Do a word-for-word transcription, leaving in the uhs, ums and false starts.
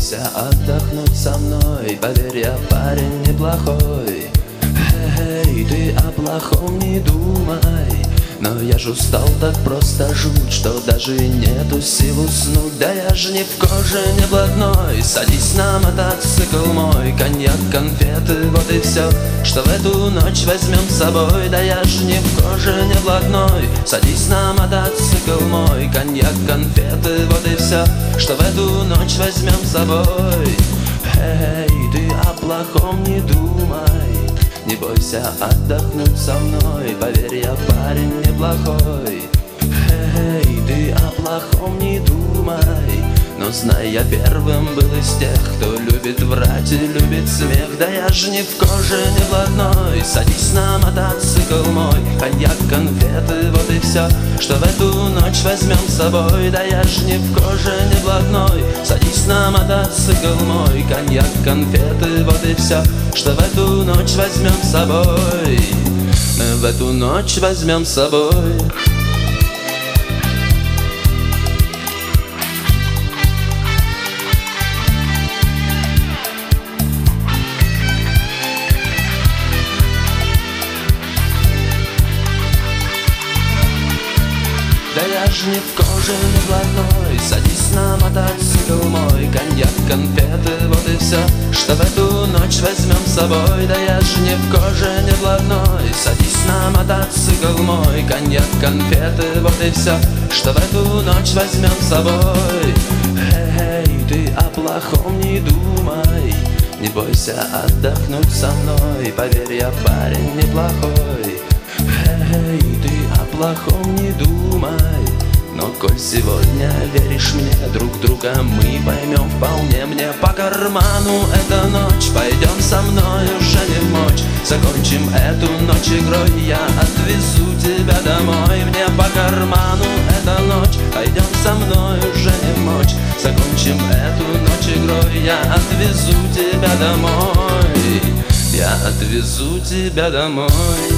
бойся отдохнуть со мной, поверь, я парень неплохой. Эй, ты о плохом не думай, но я ж устал так просто жуть, что даже нету сил уснуть. Да я ж не в коже, не блатной, садись на мотоцикл мой, коньяк, конфеты, вот и все, что в эту ночь возьмем с собой. Да я ж не в коже, не блатной, садись на мотоцикл мой, коньяк, конфеты, вот и все, что в эту ночь возьмем с собой. Эй, ты о плохом не думай, не бойся отдохнуть со мной, поверь, я парень неплохой. Эй, ты о плохом не думай, но знай, я первым был из тех, кто любит врать и любит смех. Да я ж не в коже, не блатной, садись на мотоцикл мой, коньяк, конфеты, вот и все, что в эту ночь возьмем с собой. Да я ж не в коже, не блатной, садись на мотоцикл мой, коньяк, конфеты, вот и все, что в эту ночь возьмем с собой. В эту ночь возьмем с собой. Да я ж не в коже, не блатной, садись на мотоцикл мой, коньяк, конфеты, вот и все, что в эту ночь возьмем с собой. Да я ж не в коже, не блатной, садись на мотоцикл мой, коньяк, конфеты, вот и все, что в эту ночь возьмем с собой. Эй, ты о плохом не думай, не бойся отдохнуть со мной, поверь, я парень неплохой. Эй, ты о плохом не думай, но коль сегодня веришь мне, друг друга мы поймем вполне. Мне по карману эта ночь, пойдем со мной уже не в мочь, закончим эту ночь игрой, я отвезу тебя домой. Мне по карману эта ночь, пойдем со мной уже не в мочь, закончим эту ночь игрой, я отвезу тебя домой, я отвезу тебя домой.